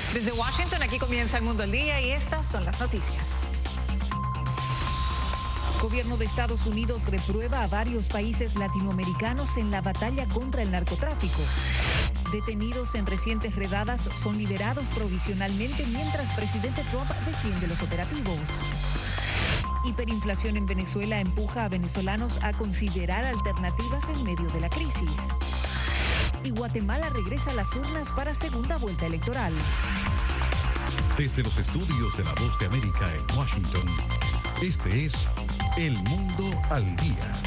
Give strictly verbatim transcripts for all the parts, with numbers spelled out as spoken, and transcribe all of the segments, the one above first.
Desde Washington, aquí comienza El Mundo al Día y estas son las noticias. Gobierno de Estados Unidos reprueba a varios países latinoamericanos en la batalla contra el narcotráfico. Detenidos en recientes redadas son liberados provisionalmente mientras presidente Trump defiende los operativos. Hiperinflación en Venezuela empuja a venezolanos a considerar alternativas en medio de la crisis. Y Guatemala regresa a las urnas para segunda vuelta electoral. Desde los estudios de La Voz de América en Washington, este es El Mundo al Día.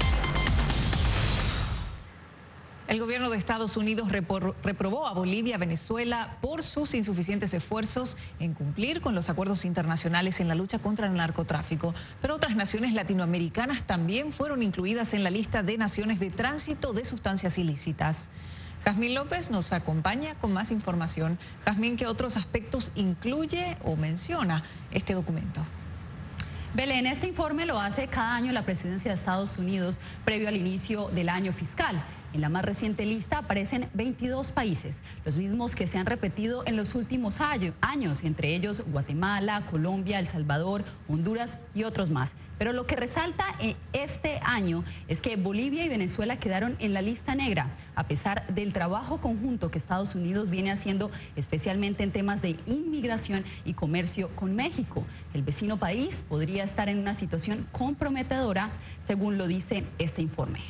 El gobierno de Estados Unidos reprobó a Bolivia y Venezuela por sus insuficientes esfuerzos en cumplir con los acuerdos internacionales en la lucha contra el narcotráfico. Pero otras naciones latinoamericanas también fueron incluidas en la lista de naciones de tránsito de sustancias ilícitas. Jazmín López nos acompaña con más información. Jazmín, ¿qué otros aspectos incluye o menciona este documento? Belén, este informe lo hace cada año la presidencia de Estados Unidos previo al inicio del año fiscal. En la más reciente lista aparecen veintidós países, los mismos que se han repetido en los últimos años, entre ellos Guatemala, Colombia, El Salvador, Honduras y otros más. Pero lo que resalta este año es que Bolivia y Venezuela quedaron en la lista negra, a pesar del trabajo conjunto que Estados Unidos viene haciendo, especialmente en temas de inmigración y comercio con México. El vecino país podría estar en una situación comprometedora, según lo dice este informe.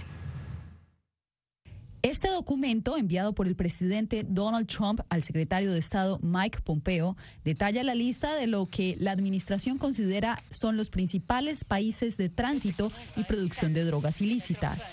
Este documento, enviado por el presidente Donald Trump al secretario de Estado Mike Pompeo, detalla la lista de lo que la administración considera son los principales países de tránsito y producción de drogas ilícitas.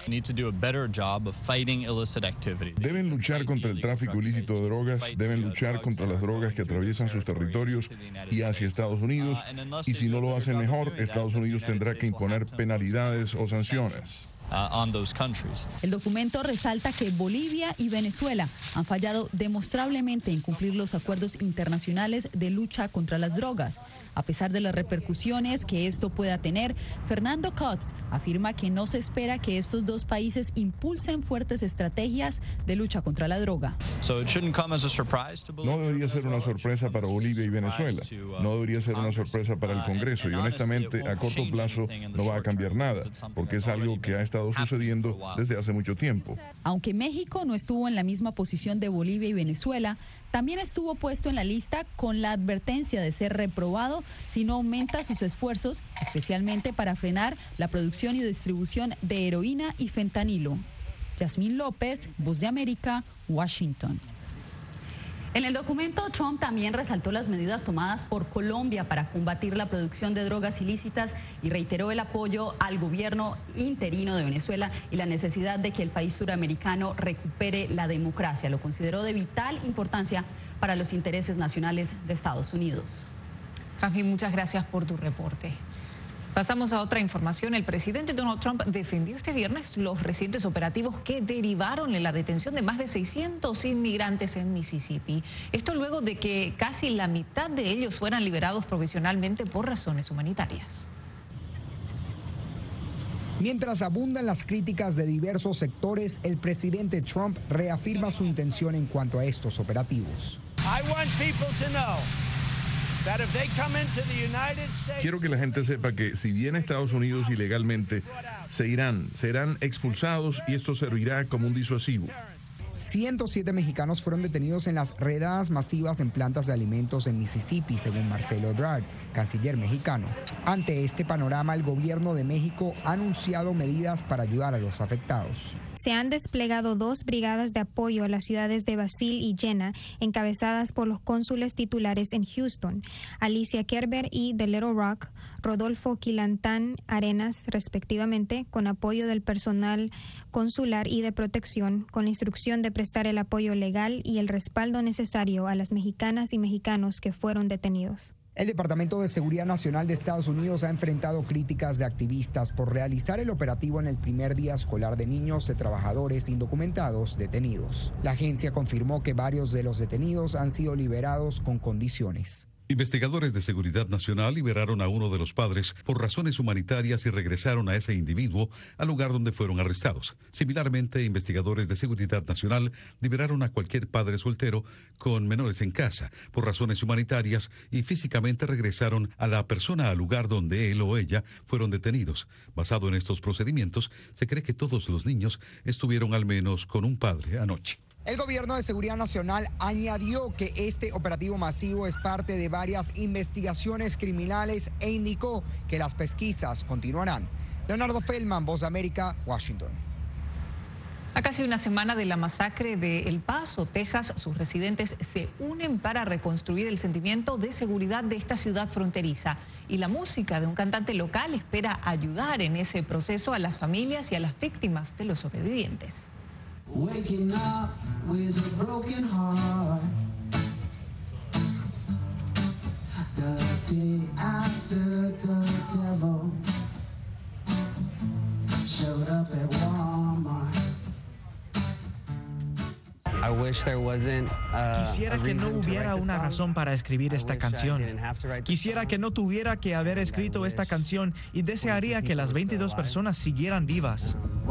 Deben luchar contra el tráfico ilícito de drogas, deben luchar contra las drogas que atraviesan sus territorios y hacia Estados Unidos, y si no lo hacen mejor, Estados Unidos tendrá que imponer penalidades o sanciones. El documento resalta que Bolivia y Venezuela han fallado demostrablemente en cumplir los acuerdos internacionales de lucha contra las drogas. A pesar de las repercusiones que esto pueda tener, Fernando Cotts afirma que no se espera que estos dos países impulsen fuertes estrategias de lucha contra la droga. No debería ser una sorpresa para Bolivia y Venezuela. No debería ser una sorpresa para el Congreso y honestamente a corto plazo no va a cambiar nada, porque es algo que ha estado sucediendo desde hace mucho tiempo. Aunque México no estuvo en la misma posición de Bolivia y Venezuela, también estuvo puesto en la lista con la advertencia de ser reprobado si no aumenta sus esfuerzos, especialmente para frenar la producción y distribución de heroína y fentanilo. Jazmín López, Voz de América, Washington. En el documento, Trump también resaltó las medidas tomadas por Colombia para combatir la producción de drogas ilícitas y reiteró el apoyo al gobierno interino de Venezuela y la necesidad de que el país suramericano recupere la democracia. Lo consideró de vital importancia para los intereses nacionales de Estados Unidos. Jazmín, muchas gracias por tu reporte. Pasamos a otra información. El presidente Donald Trump defendió este viernes los recientes operativos que derivaron en la detención de más de seiscientos inmigrantes en Mississippi. Esto luego de que casi la mitad de ellos fueran liberados provisionalmente por razones humanitarias. Mientras abundan las críticas de diversos sectores, el presidente Trump reafirma su intención en cuanto a estos operativos. Quiero que la gente sepa que si vienen a Estados Unidos ilegalmente, se irán, serán expulsados y esto servirá como un disuasivo. ciento siete mexicanos fueron detenidos en las redadas masivas en plantas de alimentos en Mississippi, según Marcelo Ebrard, canciller mexicano. Ante este panorama, el gobierno de México ha anunciado medidas para ayudar a los afectados. Se han desplegado dos brigadas de apoyo a las ciudades de Basil y Jena, encabezadas por los cónsules titulares en Houston, Alicia Kerber y de Little Rock, Rodolfo Quilantán Arenas, respectivamente, con apoyo del personal consular y de protección, con la instrucción de prestar el apoyo legal y el respaldo necesario a las mexicanas y mexicanos que fueron detenidos. El Departamento de Seguridad Nacional de Estados Unidos ha enfrentado críticas de activistas por realizar el operativo en el primer día escolar de niños de trabajadores indocumentados detenidos. La agencia confirmó que varios de los detenidos han sido liberados con condiciones. Investigadores de Seguridad Nacional liberaron a uno de los padres por razones humanitarias y regresaron a ese individuo al lugar donde fueron arrestados. Similarmente, investigadores de Seguridad Nacional liberaron a cualquier padre soltero con menores en casa por razones humanitarias y físicamente regresaron a la persona al lugar donde él o ella fueron detenidos. Basado en estos procedimientos, se cree que todos los niños estuvieron al menos con un padre anoche. El Gobierno de Seguridad Nacional añadió que este operativo masivo es parte de varias investigaciones criminales e indicó que las pesquisas continuarán. Leonardo Feldman, Voz de América, Washington. A casi una semana de la masacre de El Paso, Texas, sus residentes se unen para reconstruir el sentimiento de seguridad de esta ciudad fronteriza. Y la música de un cantante local espera ayudar en ese proceso a las familias y a las víctimas de los sobrevivientes. Waking up with a broken heart. The day after the devil showed up at Walmart. I wish there wasn't, uh, Quisiera que no hubiera una razón para escribir esta canción. Quisiera que no tuviera que haber escrito esta canción y desearía que las veintidós personas siguieran vivas.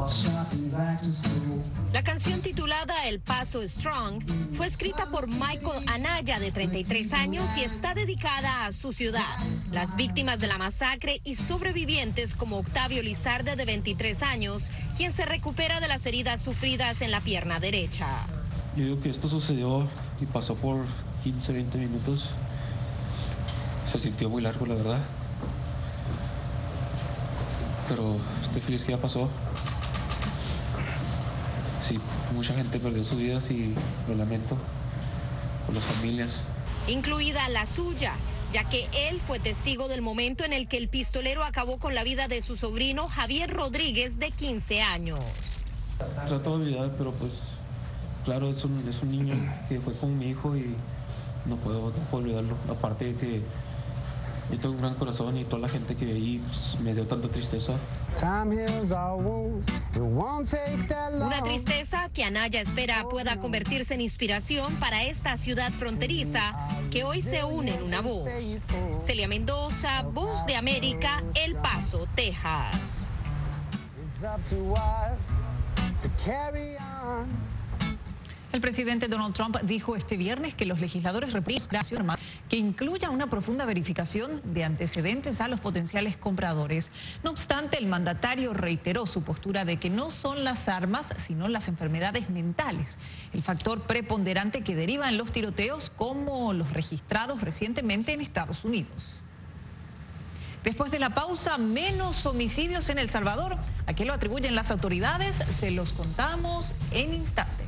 La canción titulada El Paso Strong fue escrita por Michael Anaya, de treinta y tres años, y está dedicada a su ciudad, las víctimas de la masacre y sobrevivientes como Octavio Lizarde, de veintitrés años, quien se recupera de las heridas sufridas en la pierna derecha. Yo digo que esto sucedió y pasó por quince, veinte minutos. Se sintió muy largo, la verdad. Pero estoy feliz que ya pasó. Sí, mucha gente perdió sus vidas y lo lamento por las familias. Incluida la suya, ya que él fue testigo del momento en el que el pistolero acabó con la vida de su sobrino Javier Rodríguez, de quince años. Trato de olvidar, pero pues, claro, es un, es un niño que fue con mi hijo y no puedo, no puedo olvidarlo. Aparte de que yo tengo un gran corazón y toda la gente que ahí pues, me dio tanta tristeza. Una tristeza que Anaya espera pueda convertirse en inspiración para esta ciudad fronteriza que hoy se une en una voz. Celia Mendoza, Voz de América, El Paso, Texas. El presidente Donald Trump dijo este viernes que los legisladores reprimen que incluya una profunda verificación de antecedentes a los potenciales compradores. No obstante, el mandatario reiteró su postura de que no son las armas, sino las enfermedades mentales el factor preponderante que deriva en los tiroteos, como los registrados recientemente en Estados Unidos. Después de la pausa, menos homicidios en El Salvador. ¿A qué lo atribuyen las autoridades? Se los contamos en instantes.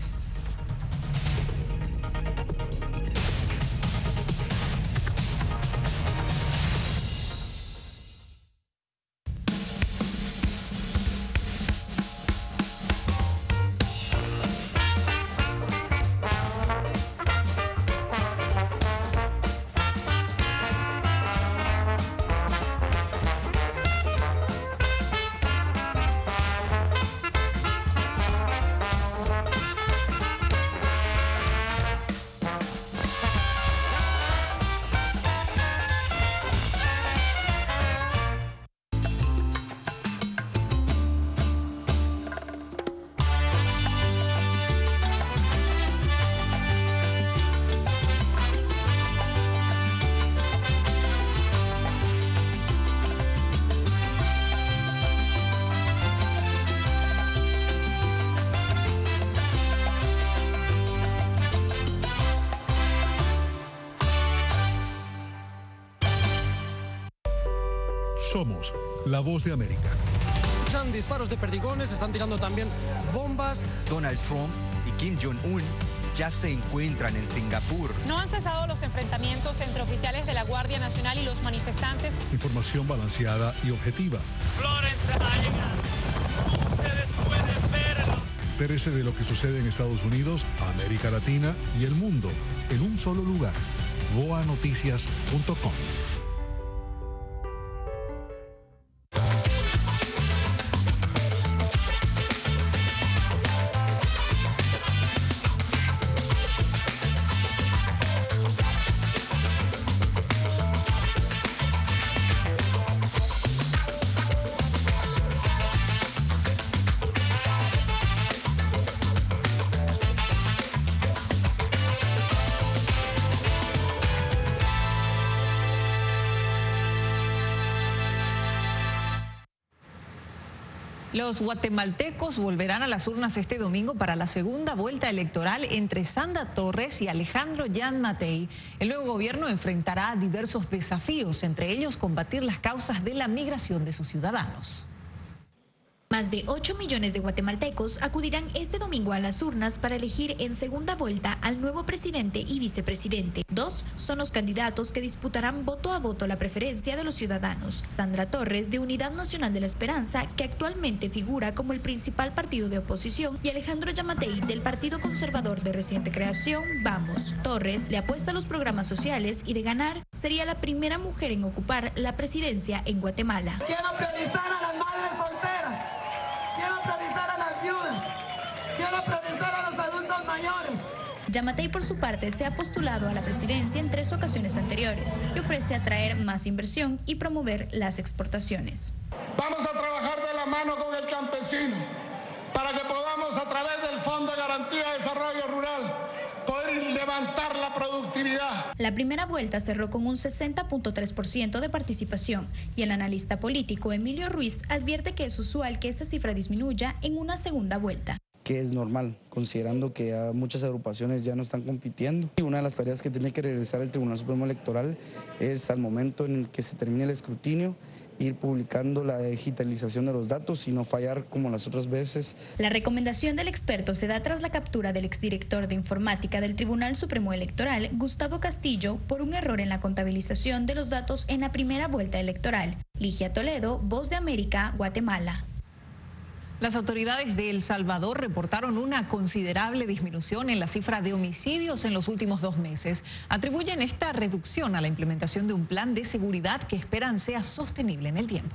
Somos la Voz de América. Escuchan disparos de perdigones, están tirando también bombas. Donald Trump y Kim Jong-un ya se encuentran en Singapur. No han cesado los enfrentamientos entre oficiales de la Guardia Nacional y los manifestantes. Información balanceada y objetiva. Florence ha llegado. Ustedes pueden verlo. Entérese de lo que sucede en Estados Unidos, América Latina y el mundo en un solo lugar. voa noticias punto com. Los guatemaltecos volverán a las urnas este domingo para la segunda vuelta electoral entre Sandra Torres y Alejandro Giammattei. El nuevo gobierno enfrentará diversos desafíos, entre ellos combatir las causas de la migración de sus ciudadanos. Más de ocho millones de guatemaltecos acudirán este domingo a las urnas para elegir en segunda vuelta al nuevo presidente y vicepresidente. Dos son los candidatos que disputarán voto a voto la preferencia de los ciudadanos. Sandra Torres, de Unidad Nacional de la Esperanza, que actualmente figura como el principal partido de oposición, y Alejandro Giammattei, del Partido Conservador de reciente creación, Vamos. Torres le apuesta a los programas sociales y, de ganar, sería la primera mujer en ocupar la presidencia en Guatemala. Quiero priorizar a las madres solteras. Quiero priorizar a las viudas, quiero priorizar a los adultos mayores. Giammattei, por su parte, se ha postulado a la presidencia en tres ocasiones anteriores y ofrece atraer más inversión y promover las exportaciones. Vamos a trabajar de la mano con el campesino para que podamos, a través del Fondo de Garantía de Desarrollo Rural, poder levantar la productividad. La primera vuelta cerró con un sesenta punto tres por ciento de participación y el analista político Emilio Ruiz advierte que es usual que esa cifra disminuya en una segunda vuelta. Que es normal, considerando que ya muchas agrupaciones ya no están compitiendo. Y una de las tareas que tiene que realizar el Tribunal Supremo Electoral es, al momento en el que se termine el escrutinio, ir publicando la digitalización de los datos y no fallar como las otras veces. La recomendación del experto se da tras la captura del exdirector de informática del Tribunal Supremo Electoral, Gustavo Castillo, por un error en la contabilización de los datos en la primera vuelta electoral. Ligia Toledo, Voz de América, Guatemala. Las autoridades de El Salvador reportaron una considerable disminución en la cifra de homicidios en los últimos dos meses. Atribuyen esta reducción a la implementación de un plan de seguridad que esperan sea sostenible en el tiempo.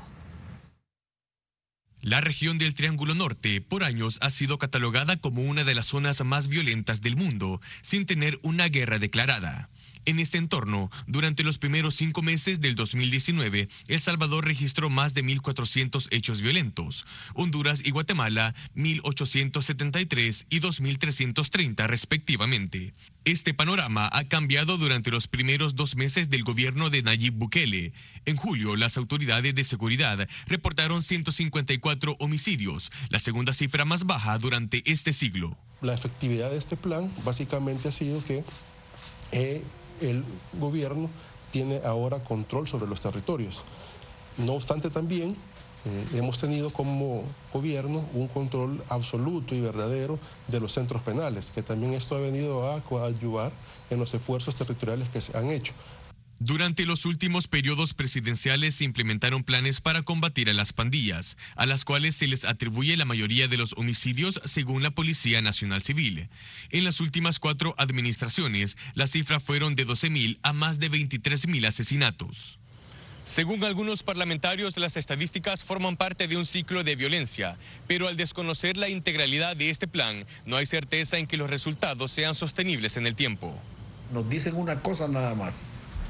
La región del Triángulo Norte por años ha sido catalogada como una de las zonas más violentas del mundo, sin tener una guerra declarada. En este entorno, durante los primeros cinco meses del dos mil diecinueve, El Salvador registró más de mil cuatrocientos hechos violentos, Honduras y Guatemala mil ochocientos setenta y tres y dos mil trescientos treinta respectivamente. Este panorama ha cambiado durante los primeros dos meses del gobierno de Nayib Bukele. En julio, las autoridades de seguridad reportaron ciento cincuenta y cuatro homicidios, la segunda cifra más baja durante este siglo. La efectividad de este plan básicamente ha sido que eh, el gobierno tiene ahora control sobre los territorios. No obstante, también eh, hemos tenido como gobierno un control absoluto y verdadero de los centros penales, que también esto ha venido a coadyuvar en los esfuerzos territoriales que se han hecho. Durante los últimos periodos presidenciales se implementaron planes para combatir a las pandillas, a las cuales se les atribuye la mayoría de los homicidios según la Policía Nacional Civil. En las últimas cuatro administraciones, la cifra fueron de doce mil a más de veintitrés mil asesinatos. Según algunos parlamentarios, las estadísticas forman parte de un ciclo de violencia, pero al desconocer la integralidad de este plan, no hay certeza en que los resultados sean sostenibles en el tiempo. Nos dicen una cosa nada más.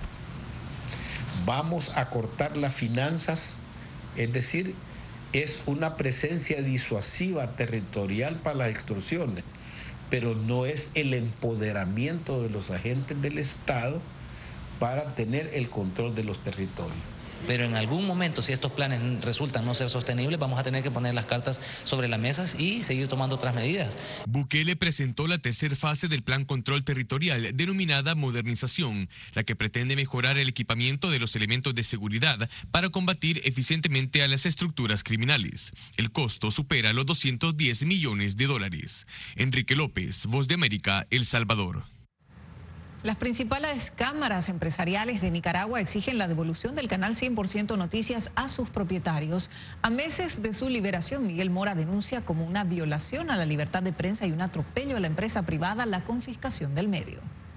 Vamos a cortar las finanzas, es decir, es una presencia disuasiva territorial para las extorsiones, pero no es el empoderamiento de los agentes del Estado para tener el control de los territorios. Pero en algún momento, si estos planes resultan no ser sostenibles, vamos a tener que poner las cartas sobre la mesa y seguir tomando otras medidas. Bukele presentó la tercera fase del Plan Control Territorial, denominada Modernización, la que pretende mejorar el equipamiento de los elementos de seguridad para combatir eficientemente a las estructuras criminales. El costo supera los doscientos diez millones de dólares. Enrique López, Voz de América, El Salvador. Las principales cámaras empresariales de Nicaragua exigen la devolución del canal cien por ciento Noticias a sus propietarios. A meses de su liberación, Miguel Mora denuncia como una violación a la libertad de prensa y un atropello a la empresa privada la confiscación del medio.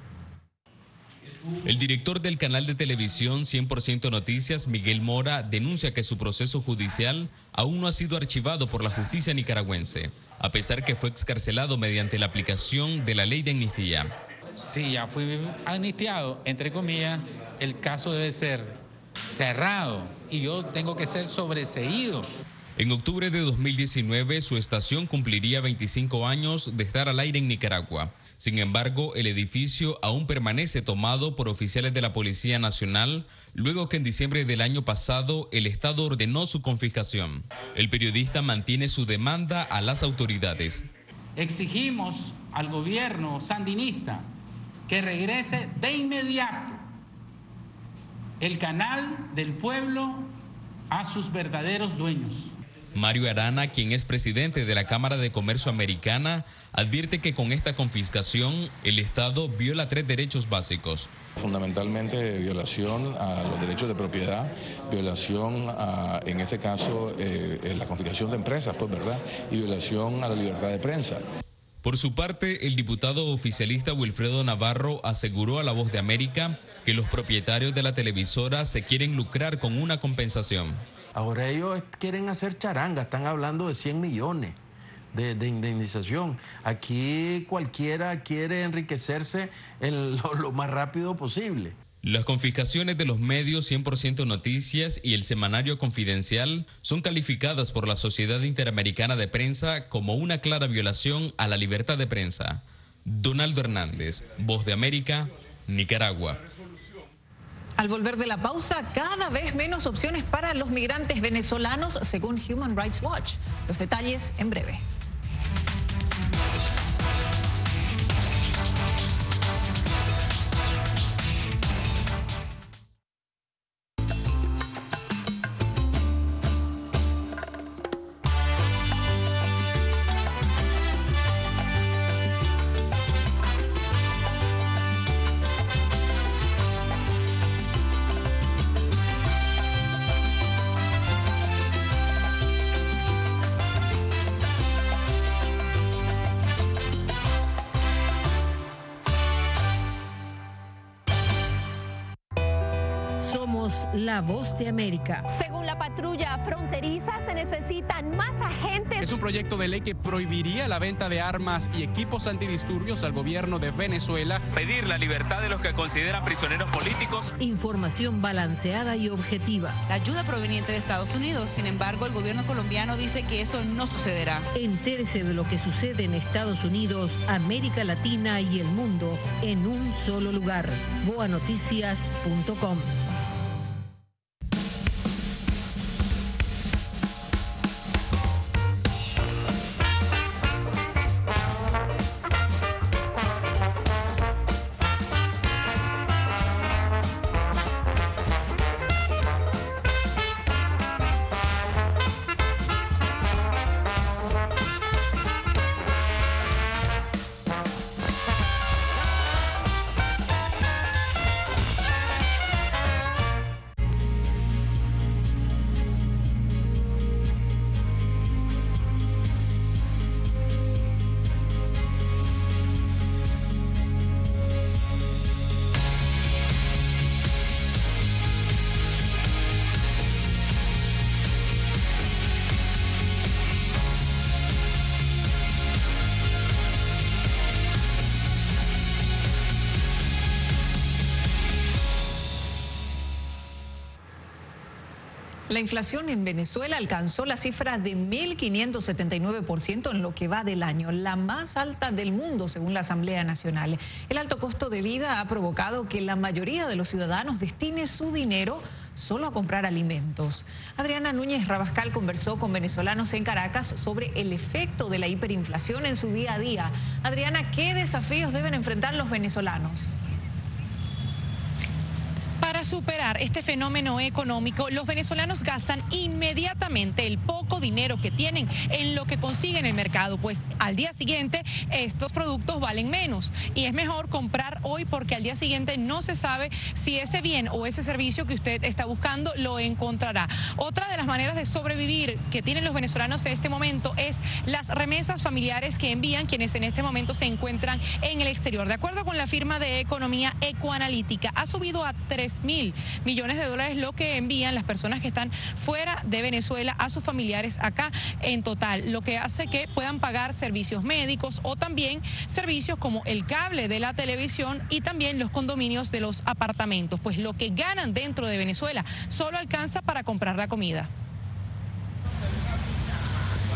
El director del canal de televisión cien por ciento Noticias, Miguel Mora, denuncia que su proceso judicial aún no ha sido archivado por la justicia nicaragüense, a pesar que fue excarcelado mediante la aplicación de la ley de amnistía. Sí, ya fui amnistiado, entre comillas, el caso debe ser cerrado y yo tengo que ser sobreseído. En octubre de dos mil diecinueve, su estación cumpliría veinticinco años de estar al aire en Nicaragua. Sin embargo, el edificio aún permanece tomado por oficiales de la Policía Nacional, luego que en diciembre del año pasado el Estado ordenó su confiscación. El periodista mantiene su demanda a las autoridades. Exigimos al gobierno sandinista que regrese de inmediato el canal del pueblo a sus verdaderos dueños. Mario Arana, quien es presidente de la Cámara de Comercio Americana, advierte que con esta confiscación el Estado viola tres derechos básicos. Fundamentalmente violación a los derechos de propiedad, violación a, en este caso, eh, la confiscación de empresas, pues, ¿verdad? Y violación a la libertad de prensa. Por su parte, el diputado oficialista Wilfredo Navarro aseguró a La Voz de América que los propietarios de la televisora se quieren lucrar con una compensación. Ahora ellos quieren hacer charanga, están hablando de cien millones de, de indemnización. Aquí cualquiera quiere enriquecerse en lo, lo más rápido posible. Las confiscaciones de los medios cien por ciento Noticias y el semanario Confidencial son calificadas por la Sociedad Interamericana de Prensa como una clara violación a la libertad de prensa. Donaldo Hernández, Voz de América, Nicaragua. Al volver de la pausa, cada vez menos opciones para los migrantes venezolanos, según Human Rights Watch. Los detalles en breve. La Voz de América. Según la patrulla fronteriza, se necesitan más agentes. Es un proyecto de ley que prohibiría la venta de armas y equipos antidisturbios al gobierno de Venezuela. Pedir la libertad de los que consideran prisioneros políticos. Información balanceada y objetiva. La ayuda proveniente de Estados Unidos. Sin embargo, el gobierno colombiano dice que eso no sucederá. Entérese de lo que sucede en Estados Unidos, América Latina y el mundo en un solo lugar. boa noticias punto com. La inflación en Venezuela alcanzó la cifra de mil quinientos setenta y nueve por ciento en lo que va del año, la más alta del mundo según la Asamblea Nacional. El alto costo de vida ha provocado que la mayoría de los ciudadanos destine su dinero solo a comprar alimentos. Adriana Núñez Rabascal conversó con venezolanos en Caracas sobre el efecto de la hiperinflación en su día a día. Adriana, ¿qué desafíos deben enfrentar los venezolanos? Para superar este fenómeno económico, los venezolanos gastan inmediatamente el poco dinero que tienen en lo que consiguen en el mercado, pues al día siguiente estos productos valen menos y es mejor comprar hoy porque al día siguiente no se sabe si ese bien o ese servicio que usted está buscando lo encontrará. Otra de las maneras de sobrevivir que tienen los venezolanos en este momento es las remesas familiares que envían quienes en este momento se encuentran en el exterior. De acuerdo con la firma de economía Ecoanalítica, ha subido a tres mil millones de dólares lo que envían las personas que están fuera de Venezuela a sus familiares acá en total, lo que hace que puedan pagar servicios médicos o también servicios como el cable de la televisión y también los condominios de los apartamentos, pues lo que ganan dentro de Venezuela solo alcanza para comprar la comida.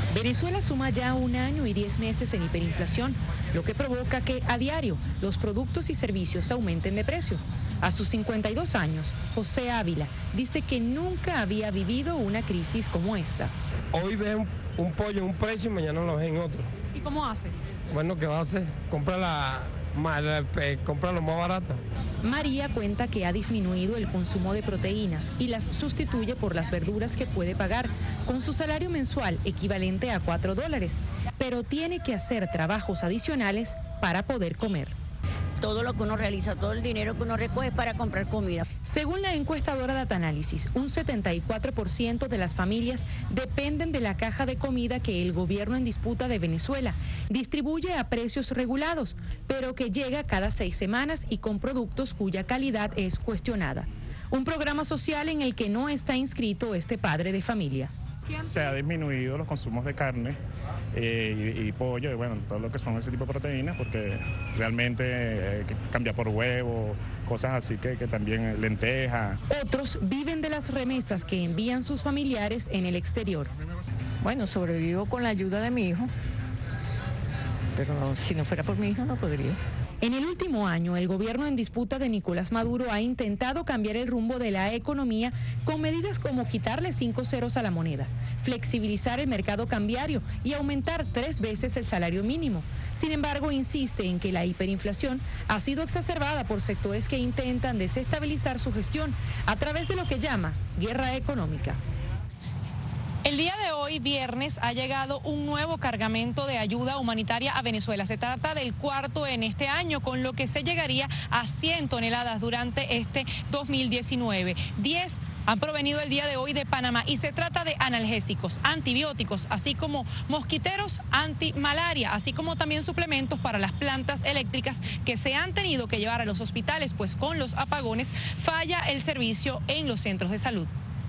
Venezuela suma ya un año y diez meses en hiperinflación, lo que provoca que a diario los productos y servicios aumenten de precio. A sus cincuenta y dos años, José Ávila dice que nunca había vivido una crisis como esta. Hoy ves un, un pollo en un precio y mañana lo ves en otro. ¿Y cómo haces? Bueno, ¿qué vas a hacer? Compra, la, mal, eh, compra lo más barato. María cuenta que ha disminuido el consumo de proteínas y las sustituye por las verduras que puede pagar con su salario mensual equivalente a cuatro dólares, pero tiene que hacer trabajos adicionales para poder comer. Todo lo que uno realiza, todo el dinero que uno recoge es para comprar comida. Según la encuestadora Datanálisis, un setenta y cuatro por ciento de las familias dependen de la caja de comida que el gobierno en disputa de Venezuela distribuye a precios regulados, pero que llega cada seis semanas y con productos cuya calidad es cuestionada. Un programa social en el que no está inscrito este padre de familia. Se ha disminuido los consumos de carne eh, y, y pollo, y bueno, todo lo que son ese tipo de proteínas, porque realmente eh, cambia por huevo, cosas así que, que también lentejas. Otros viven de las remesas que envían sus familiares en el exterior. Bueno, sobrevivo con la ayuda de mi hijo, pero si no fuera por mi hijo no podría. En el último año, el gobierno en disputa de Nicolás Maduro ha intentado cambiar el rumbo de la economía con medidas como quitarle cinco ceros a la moneda, flexibilizar el mercado cambiario y aumentar tres veces el salario mínimo. Sin embargo, insiste en que la hiperinflación ha sido exacerbada por sectores que intentan desestabilizar su gestión a través de lo que llama guerra económica. El día de hoy, viernes, ha llegado un nuevo cargamento de ayuda humanitaria a Venezuela. Se trata del cuarto en este año, con lo que se llegaría a cien toneladas durante este dos mil diecinueve. diez han provenido el día de hoy de Panamá y se trata de analgésicos, antibióticos, así como mosquiteros antimalaria, así como también suplementos para las plantas eléctricas que se han tenido que llevar a los hospitales, pues con los apagones falla el servicio en los centros de salud.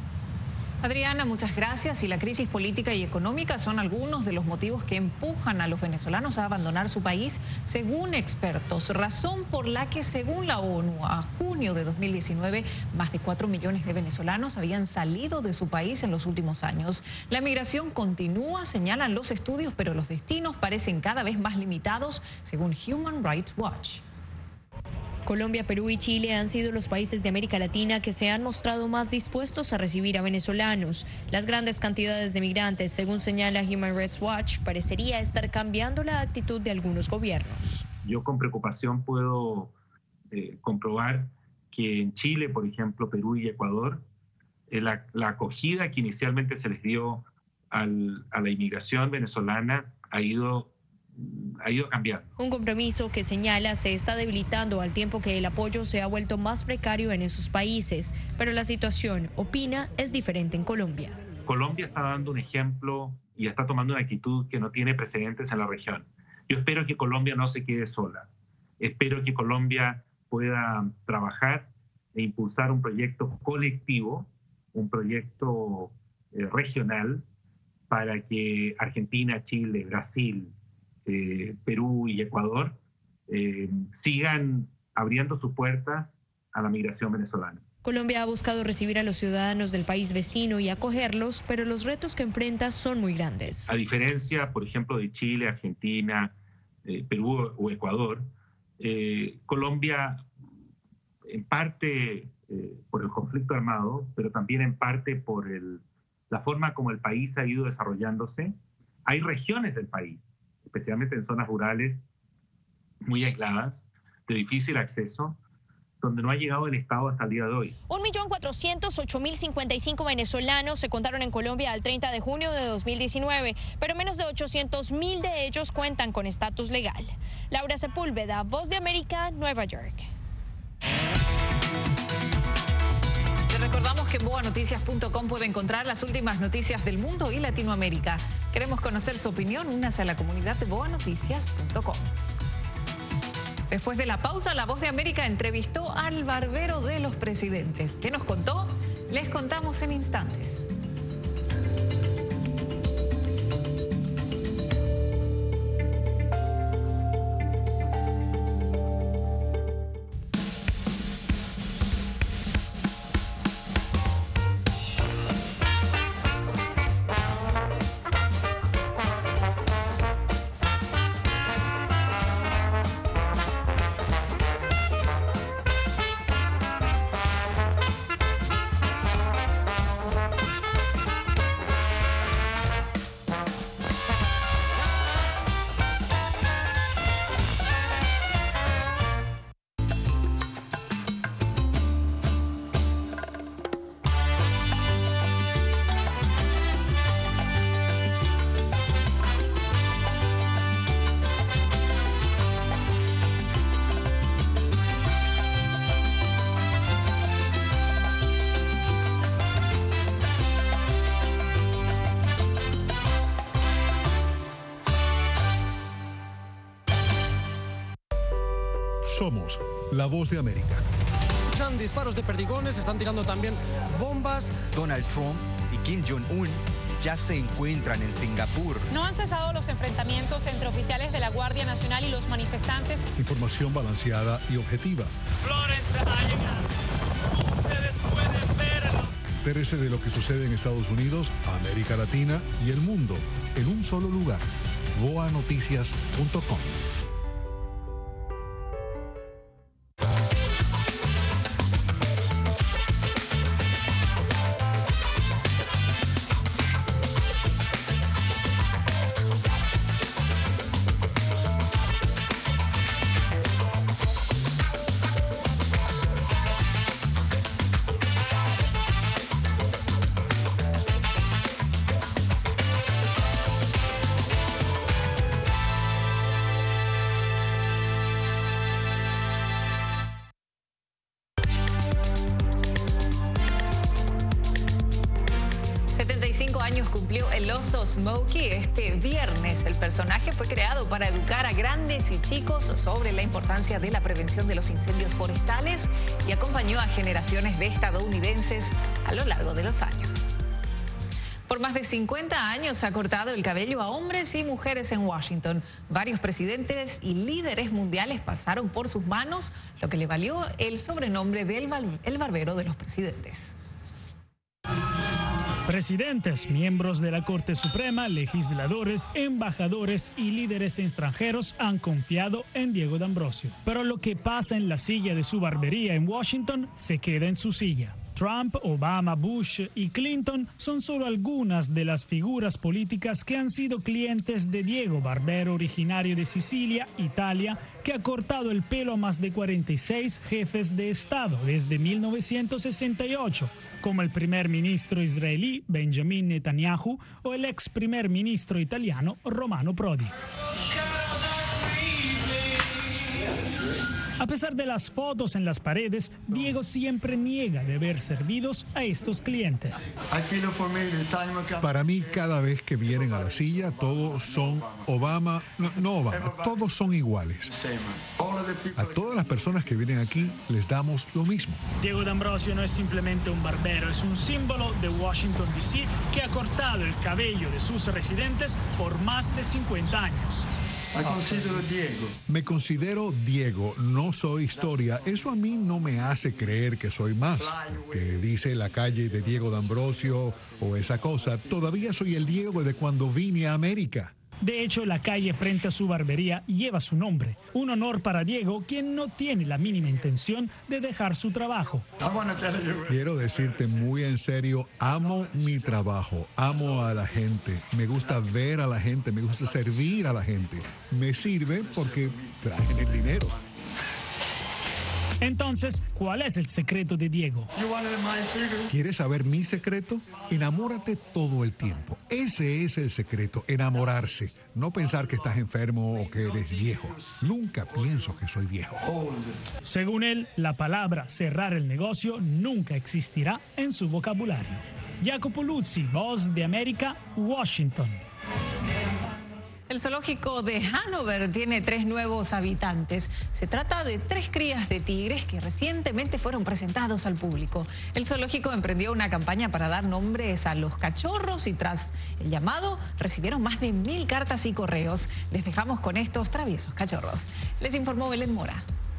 Adriana, muchas gracias. Y la crisis política y económica son algunos de los motivos que empujan a los venezolanos a abandonar su país, según expertos. Razón por la que, según la ONU, a junio de dos mil diecinueve, más de cuatro millones de venezolanos habían salido de su país en los últimos años. La migración continúa, señalan los estudios, pero los destinos parecen cada vez más limitados, según Human Rights Watch. Colombia, Perú y Chile han sido los países de América Latina que se han mostrado más dispuestos a recibir a venezolanos. Las grandes cantidades de migrantes, según señala Human Rights Watch, parecería estar cambiando la actitud de algunos gobiernos. Yo con preocupación puedo eh, comprobar que en Chile, por ejemplo, Perú y Ecuador, eh, la, la acogida que inicialmente se les dio al, a la inmigración venezolana ha ido ha ido cambiando. Un compromiso que señala se está debilitando al tiempo que el apoyo se ha vuelto más precario en esos países, pero la situación, opina, es diferente en Colombia. Colombia está dando un ejemplo y está tomando una actitud que no tiene precedentes en la región. Yo espero que Colombia no se quede sola. Espero que Colombia pueda trabajar e impulsar un proyecto colectivo, un proyecto eh, regional, para que Argentina, Chile, Brasil, Eh, Perú y Ecuador eh, sigan abriendo sus puertas a la migración venezolana. Colombia ha buscado recibir a los ciudadanos del país vecino y acogerlos, pero los retos que enfrenta son muy grandes. A diferencia, por ejemplo, de Chile, Argentina, eh, Perú o Ecuador, eh, Colombia, en parte eh, por el conflicto armado, pero también en parte por el, la forma como el país ha ido desarrollándose, hay regiones del país, especialmente en zonas rurales muy aisladas, de difícil acceso, donde no ha llegado el Estado hasta el día de hoy. un millón cuatrocientos ocho mil cincuenta y cinco venezolanos se contaron en Colombia al treinta de junio de dos mil diecinueve, pero menos de ochocientos mil de ellos cuentan con estatus legal. Laura Sepúlveda, Voz de América, Nueva York. Recordamos que en boa noticias punto com puede encontrar las últimas noticias del mundo y Latinoamérica. Queremos conocer su opinión. Únase a la comunidad de boa noticias punto com. Después de la pausa, La Voz de América entrevistó al barbero de los presidentes. ¿Qué nos contó? Les contamos en instantes. Somos la voz de América. Escuchan disparos de perdigones, están tirando también bombas. Donald Trump y Kim Jong-un ya se encuentran en Singapur. No han cesado los enfrentamientos entre oficiales de la Guardia Nacional y los manifestantes. Información balanceada y objetiva. Florence ha llegado. Ustedes pueden verlo. Entérese de lo que sucede en Estados Unidos, América Latina y el mundo en un solo lugar. voa noticias punto com. años cumplió el oso Smokey. Este viernes el personaje fue creado para educar a grandes y chicos sobre la importancia de la prevención de los incendios forestales y acompañó a generaciones de estadounidenses a lo largo de los años. Por más de cincuenta años ha cortado el cabello a hombres y mujeres en Washington. Varios presidentes y líderes mundiales pasaron por sus manos, lo que le valió el sobrenombre de el barbero de los presidentes. Presidentes, miembros de la Corte Suprema, legisladores, embajadores y líderes extranjeros han confiado en Diego D'Ambrosio. Pero lo que pasa en la silla de su barbería en Washington se queda en su silla. Trump, Obama, Bush y Clinton son solo algunas de las figuras políticas que han sido clientes de Diego, barbero originario de Sicilia, Italia, que ha cortado el pelo a más de cuarenta y seis jefes de Estado desde mil novecientos sesenta y ocho, como el primer ministro israelí Benjamin Netanyahu o el ex primer ministro italiano Romano Prodi. A pesar de las fotos en las paredes, Diego siempre niega de ver servidos a estos clientes. Para mí, cada vez que vienen a la silla, todos son Obama, no, no Obama, todos son iguales. A todas las personas que vienen aquí les damos lo mismo. Diego D'Ambrosio no es simplemente un barbero, es un símbolo de Washington, D C que ha cortado el cabello de sus residentes por más de cincuenta años. Me considero Diego, no soy historia. Eso a mí no me hace creer que soy más. Que dice la calle de Diego D'Ambrosio o esa cosa. Todavía soy el Diego de cuando vine a América. De hecho, la calle frente a su barbería lleva su nombre. Un honor para Diego, quien no tiene la mínima intención de dejar su trabajo. Quiero decirte muy en serio, amo mi trabajo, amo a la gente. Me gusta ver a la gente, me gusta servir a la gente. Me sirve porque traen el dinero. Entonces, ¿cuál es el secreto de Diego? ¿Quieres saber mi secreto? Enamórate todo el tiempo. Ese es el secreto, enamorarse. No pensar que estás enfermo o que eres viejo. Nunca pienso que soy viejo. Según él, la palabra cerrar el negocio nunca existirá en su vocabulario. Jacopo Luzzi, Voz de América, Washington. El zoológico de Hanover tiene tres nuevos habitantes. Se trata de tres crías de tigres que recientemente fueron presentados al público. El zoológico emprendió una campaña para dar nombres a los cachorros y tras el llamado recibieron más de mil cartas y correos. Les dejamos con estos traviesos cachorros. Les informó Belén Mora.